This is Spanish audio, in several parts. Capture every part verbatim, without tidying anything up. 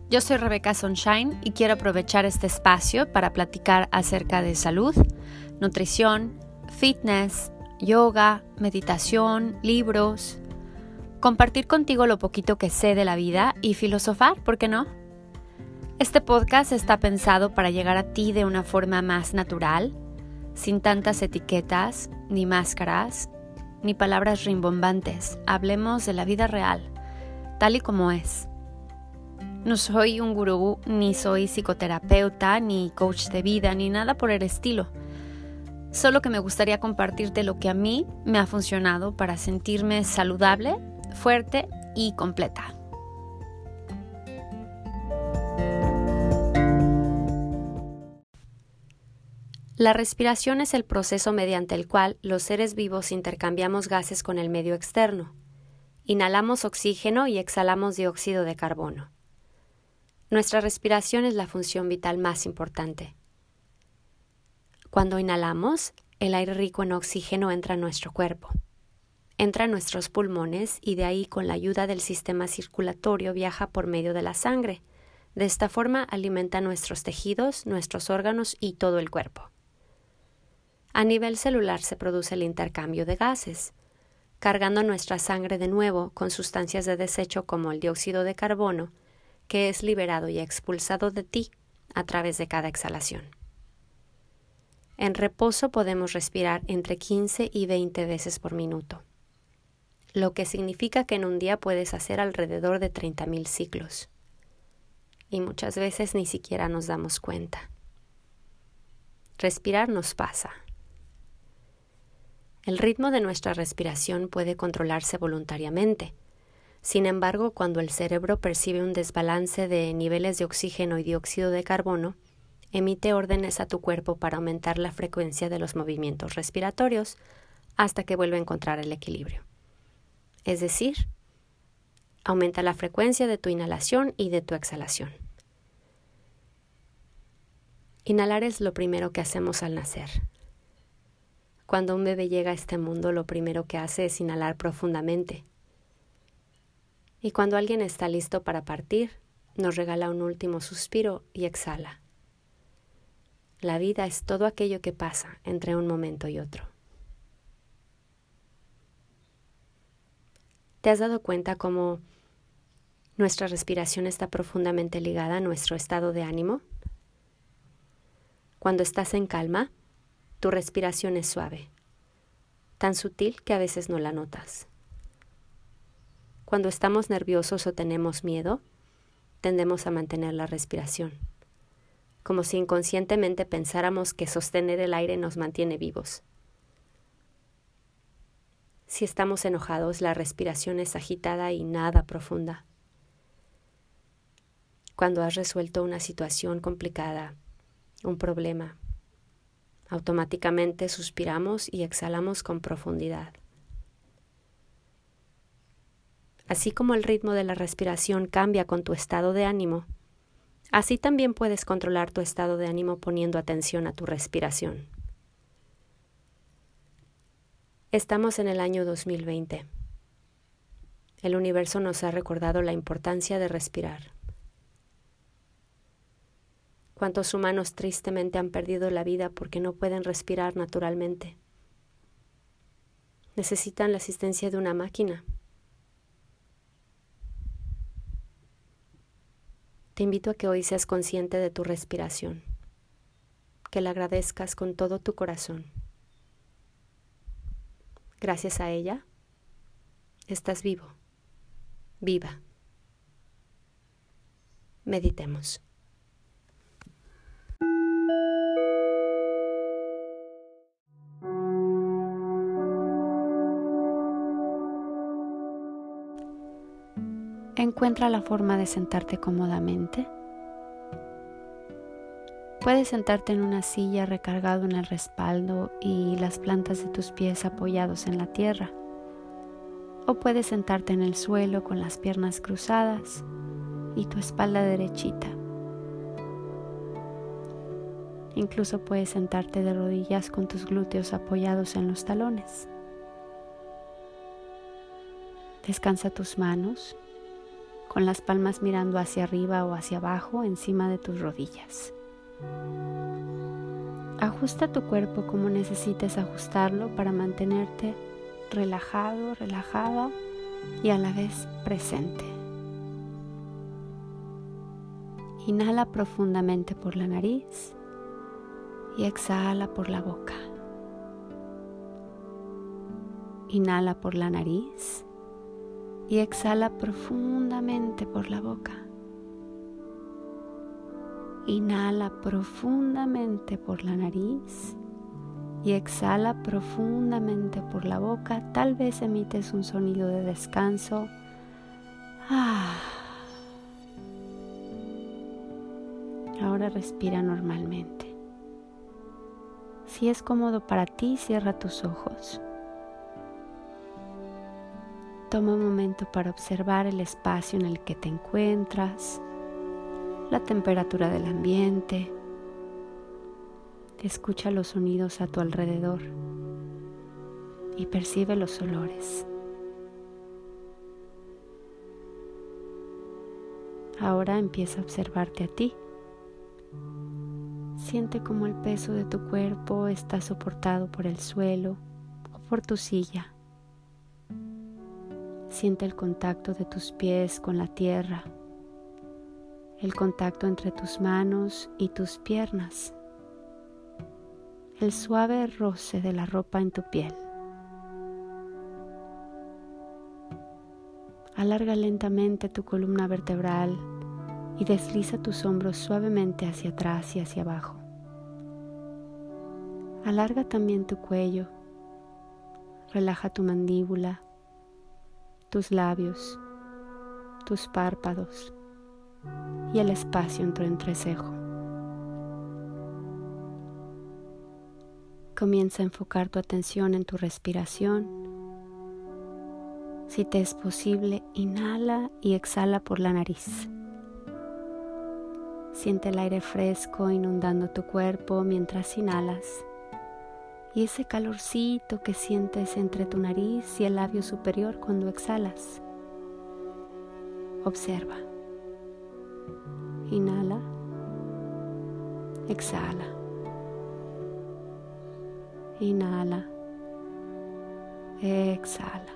Yo soy Rebeca Sunshine y quiero aprovechar este espacio para platicar acerca de salud, nutrición, fitness, yoga, meditación, libros, compartir contigo lo poquito que sé de la vida y filosofar, ¿por qué no? Este podcast está pensado para llegar a ti de una forma más natural, sin tantas etiquetas, ni máscaras, ni palabras rimbombantes. Hablemos de la vida real, tal y como es. No soy un gurú, ni soy psicoterapeuta, ni coach de vida, ni nada por el estilo. Solo que me gustaría compartirte lo que a mí me ha funcionado para sentirme saludable, fuerte y completa. La respiración es el proceso mediante el cual los seres vivos intercambiamos gases con el medio externo. Inhalamos oxígeno y exhalamos dióxido de carbono. Nuestra respiración es la función vital más importante. Cuando inhalamos, el aire rico en oxígeno entra a nuestro cuerpo. Entra a nuestros pulmones y de ahí, con la ayuda del sistema circulatorio, viaja por medio de la sangre. De esta forma alimenta nuestros tejidos, nuestros órganos y todo el cuerpo. A nivel celular se produce el intercambio de gases, cargando nuestra sangre de nuevo con sustancias de desecho como el dióxido de carbono, que es liberado y expulsado de ti a través de cada exhalación. En reposo podemos respirar entre quince y veinte veces por minuto, lo que significa que en un día puedes hacer alrededor de treinta mil ciclos. Y muchas veces ni siquiera nos damos cuenta. Respirar nos pasa. El ritmo de nuestra respiración puede controlarse voluntariamente. Sin embargo, cuando el cerebro percibe un desbalance de niveles de oxígeno y dióxido de carbono, emite órdenes a tu cuerpo para aumentar la frecuencia de los movimientos respiratorios hasta que vuelva a encontrar el equilibrio. Es decir, aumenta la frecuencia de tu inhalación y de tu exhalación. Inhalar es lo primero que hacemos al nacer. Cuando un bebé llega a este mundo, lo primero que hace es inhalar profundamente. Y cuando alguien está listo para partir, nos regala un último suspiro y exhala. La vida es todo aquello que pasa entre un momento y otro. ¿Te has dado cuenta cómo nuestra respiración está profundamente ligada a nuestro estado de ánimo? Cuando estás en calma, tu respiración es suave, tan sutil que a veces no la notas. Cuando estamos nerviosos o tenemos miedo, tendemos a mantener la respiración, como si inconscientemente pensáramos que sostener el aire nos mantiene vivos. Si estamos enojados, la respiración es agitada y nada profunda. Cuando has resuelto una situación complicada, un problema, automáticamente suspiramos y exhalamos con profundidad. Así como el ritmo de la respiración cambia con tu estado de ánimo, así también puedes controlar tu estado de ánimo poniendo atención a tu respiración. Estamos en el año dos mil veinte. El universo nos ha recordado la importancia de respirar. ¿Cuántos humanos tristemente han perdido la vida porque no pueden respirar naturalmente? Necesitan la asistencia de una máquina. Te invito a que hoy seas consciente de tu respiración, que la agradezcas con todo tu corazón. Gracias a ella, estás vivo, viva. Meditemos. Encuentra la forma de sentarte cómodamente. Puedes sentarte en una silla recargado en el respaldo y las plantas de tus pies apoyados en la tierra. O puedes sentarte en el suelo con las piernas cruzadas y tu espalda derechita. Incluso puedes sentarte de rodillas con tus glúteos apoyados en los talones. Descansa tus manos con las palmas mirando hacia arriba o hacia abajo encima de tus rodillas. Ajusta tu cuerpo como necesites ajustarlo para mantenerte relajado, relajada y a la vez presente. Inhala profundamente por la nariz y exhala por la boca. Inhala por la nariz y exhala profundamente por la boca. Inhala profundamente por la nariz y exhala profundamente por la boca. Tal vez emites un sonido de descanso. Ah. Ahora respira normalmente. Si es cómodo para ti, cierra tus ojos. Toma un momento para observar el espacio en el que te encuentras, la temperatura del ambiente. Escucha los sonidos a tu alrededor y percibe los olores. Ahora empieza a observarte a ti. Siente cómo el peso de tu cuerpo está soportado por el suelo o por tu silla. Siente el contacto de tus pies con la tierra, el contacto entre tus manos y tus piernas, el suave roce de la ropa en tu piel. Alarga lentamente tu columna vertebral y desliza tus hombros suavemente hacia atrás y hacia abajo. Alarga también tu cuello, relaja tu mandíbula, tus labios, tus párpados y el espacio en tu entrecejo. Comienza a enfocar tu atención en tu respiración. Si te es posible, inhala y exhala por la nariz. Siente el aire fresco inundando tu cuerpo mientras inhalas y ese calorcito que sientes entre tu nariz y el labio superior cuando exhalas. Observa. Inhala. Exhala. Inhala. Exhala.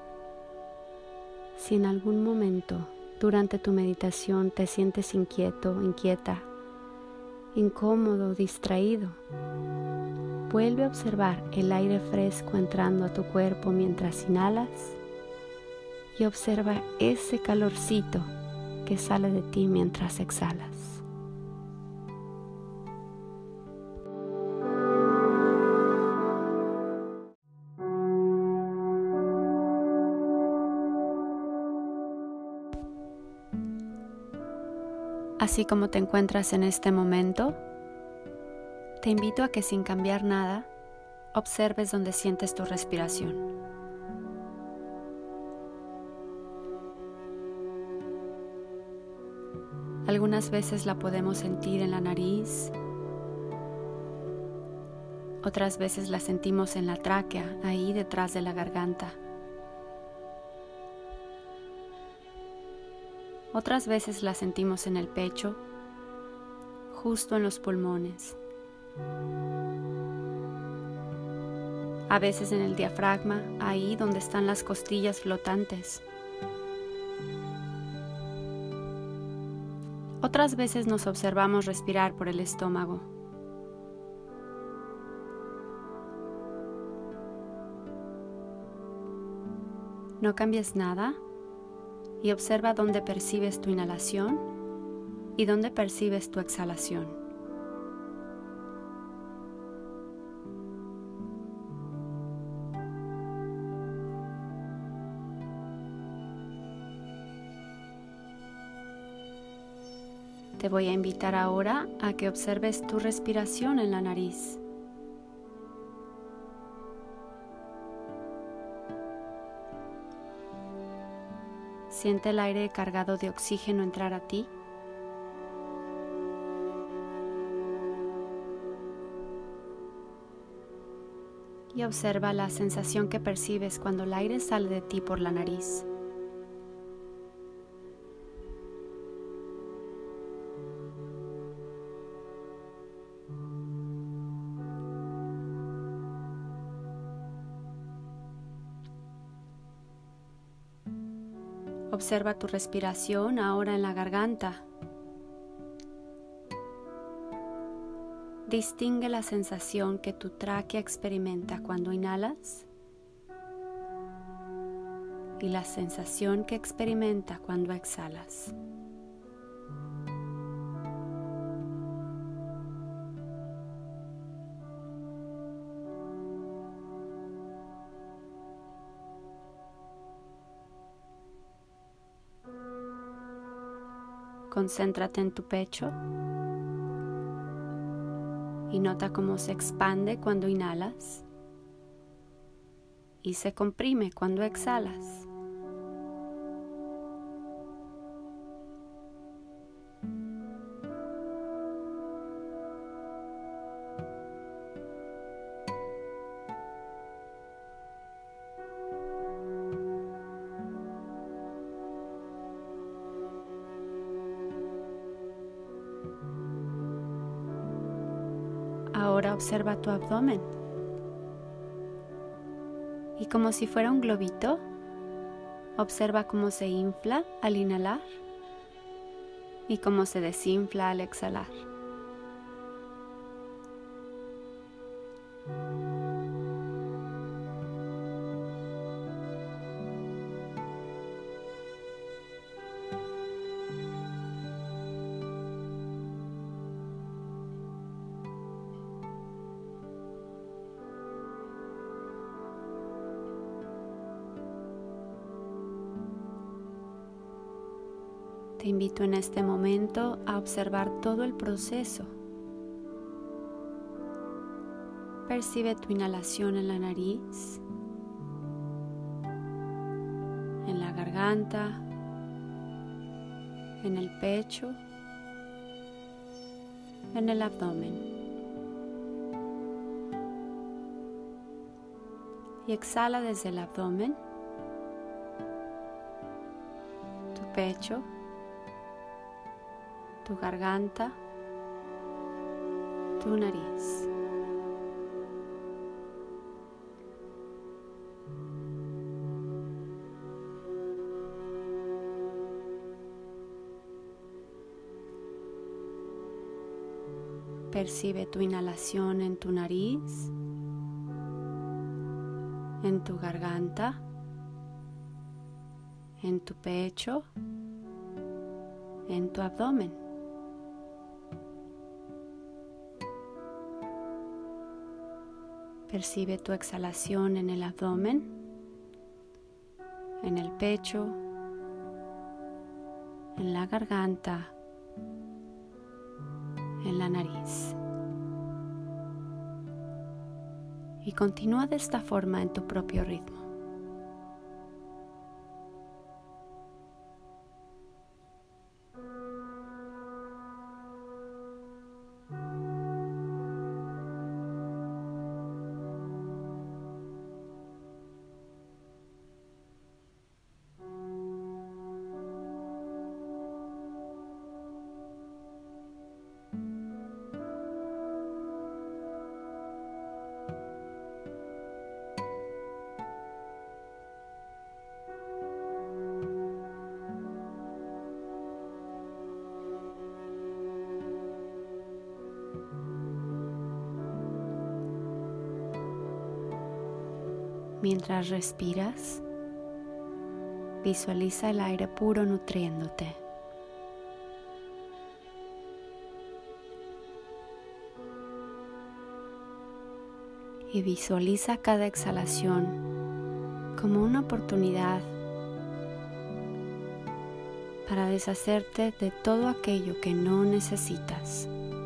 Si en algún momento durante tu meditación te sientes inquieto, inquieta, incómodo, distraído, vuelve a observar el aire fresco entrando a tu cuerpo mientras inhalas y observa ese calorcito que sale de ti mientras exhalas. Así como te encuentras en este momento, te invito a que sin cambiar nada, observes donde sientes tu respiración. Algunas veces la podemos sentir en la nariz, otras veces la sentimos en la tráquea, ahí detrás de la garganta. Otras veces la sentimos en el pecho, justo en los pulmones. A veces en el diafragma, ahí donde están las costillas flotantes. Otras veces nos observamos respirar por el estómago. No cambies nada y observa dónde percibes tu inhalación y dónde percibes tu exhalación. Te voy a invitar ahora a que observes tu respiración en la nariz. Siente el aire cargado de oxígeno entrar a ti. Y observa la sensación que percibes cuando el aire sale de ti por la nariz. Observa tu respiración ahora en la garganta. Distingue la sensación que tu tráquea experimenta cuando inhalas y la sensación que experimenta cuando exhalas. Concéntrate en tu pecho y nota cómo se expande cuando inhalas y se comprime cuando exhalas. Ahora observa tu abdomen y como si fuera un globito, observa cómo se infla al inhalar y cómo se desinfla al exhalar. Te invito en este momento a observar todo el proceso. Percibe tu inhalación en la nariz, en la garganta, en el pecho, en el abdomen. Y exhala desde el abdomen, tu pecho, tu garganta, tu nariz. Percibe tu inhalación en tu nariz, en tu garganta, en tu pecho, en tu abdomen. Percibe tu exhalación en el abdomen, en el pecho, en la garganta, en la nariz. Y continúa de esta forma en tu propio ritmo. Mientras respiras, visualiza el aire puro nutriéndote. Y visualiza cada exhalación como una oportunidad para deshacerte de todo aquello que no necesitas.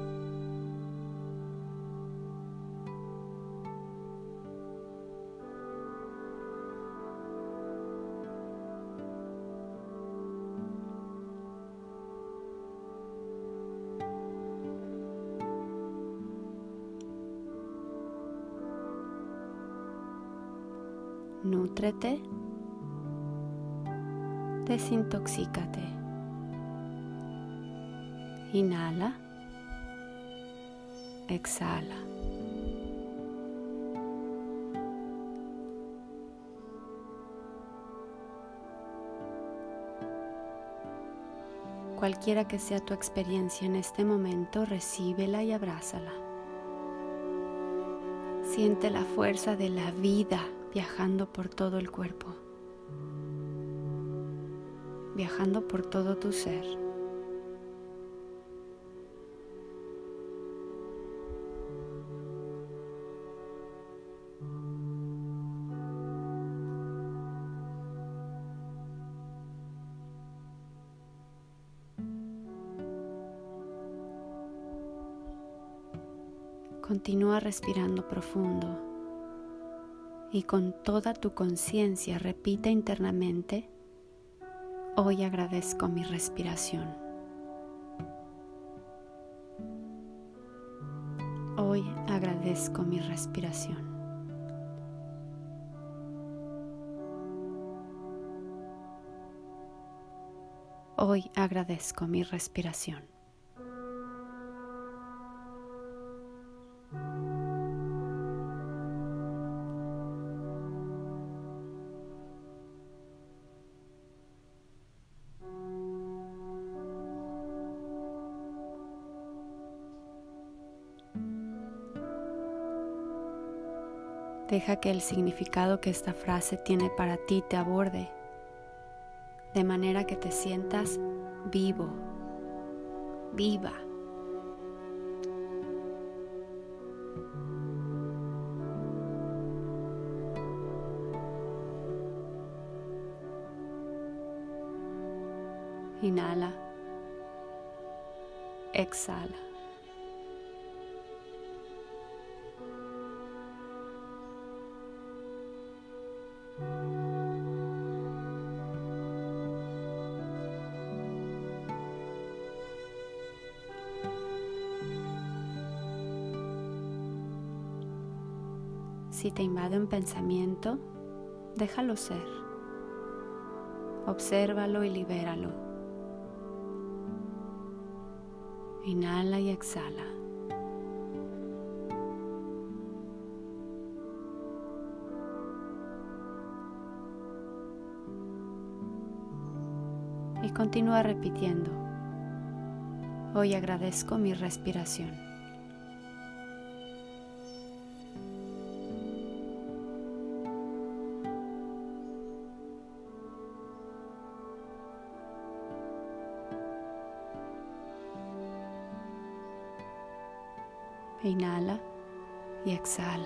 Nútrete, desintoxícate. Inhala, exhala. Cualquiera que sea tu experiencia en este momento, recíbela y abrázala. Siente la fuerza de la vida viajando por todo el cuerpo, viajando por todo tu ser. Continúa respirando profundo y con toda tu conciencia repite internamente: hoy agradezco mi respiración. Hoy agradezco mi respiración. Hoy agradezco mi respiración. Deja que el significado que esta frase tiene para ti te aborde, de manera que te sientas vivo, viva. Inhala, exhala. Si te invade un pensamiento, déjalo ser. Obsérvalo y libéralo. Inhala y exhala. Y continúa repitiendo: hoy agradezco mi respiración. Inhala y exhala.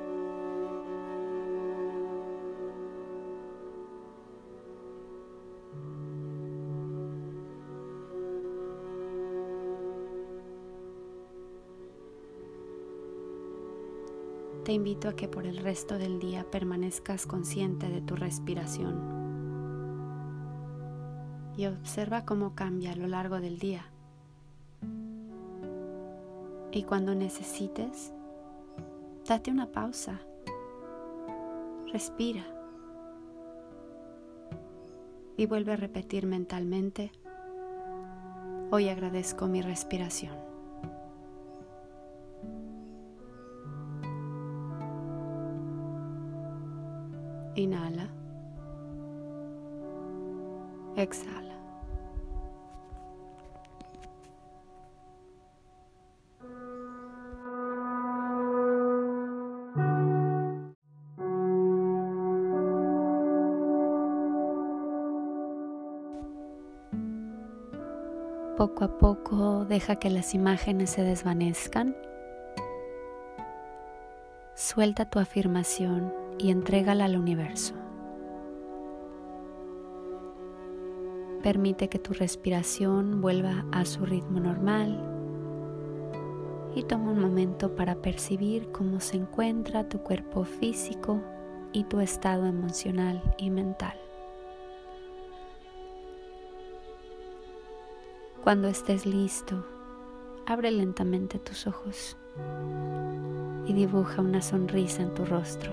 Te invito a que por el resto del día permanezcas consciente de tu respiración y observa cómo cambia a lo largo del día. Y cuando necesites, date una pausa, respira y vuelve a repetir mentalmente: hoy agradezco mi respiración. Inhala, exhala. Poco a poco deja que las imágenes se desvanezcan. Suelta tu afirmación y entrégala al universo. Permite que tu respiración vuelva a su ritmo normal y toma un momento para percibir cómo se encuentra tu cuerpo físico y tu estado emocional y mental. Cuando estés listo, abre lentamente tus ojos y dibuja una sonrisa en tu rostro.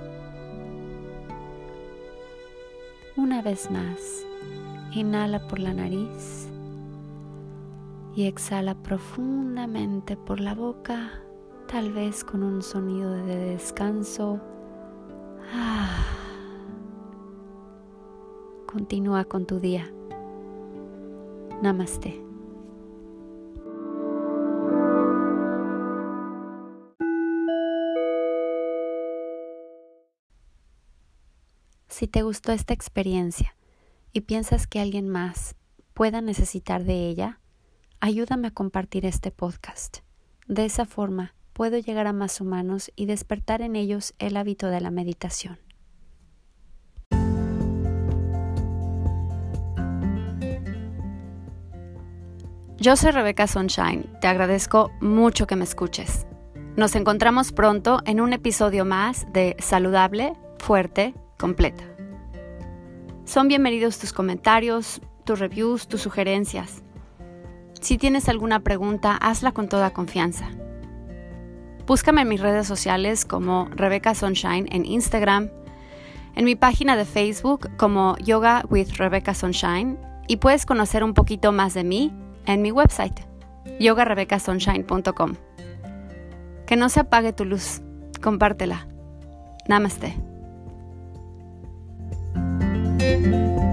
Una vez más, inhala por la nariz y exhala profundamente por la boca, tal vez con un sonido de descanso. Ah. Continúa con tu día. Namaste. Si te gustó esta experiencia y piensas que alguien más pueda necesitar de ella, ayúdame a compartir este podcast. De esa forma, puedo llegar a más humanos y despertar en ellos el hábito de la meditación. Yo soy Rebecca Sunshine. Te agradezco mucho que me escuches. Nos encontramos pronto en un episodio más de Saludable, Fuerte, Completa. Son bienvenidos tus comentarios, tus reviews, tus sugerencias. Si tienes alguna pregunta, hazla con toda confianza. Búscame en mis redes sociales como Rebecca Sunshine en Instagram, en mi página de Facebook como Yoga with Rebecca Sunshine y puedes conocer un poquito más de mí en mi website, yoga rebecca sunshine punto com. Que no se apague tu luz, compártela. Namaste.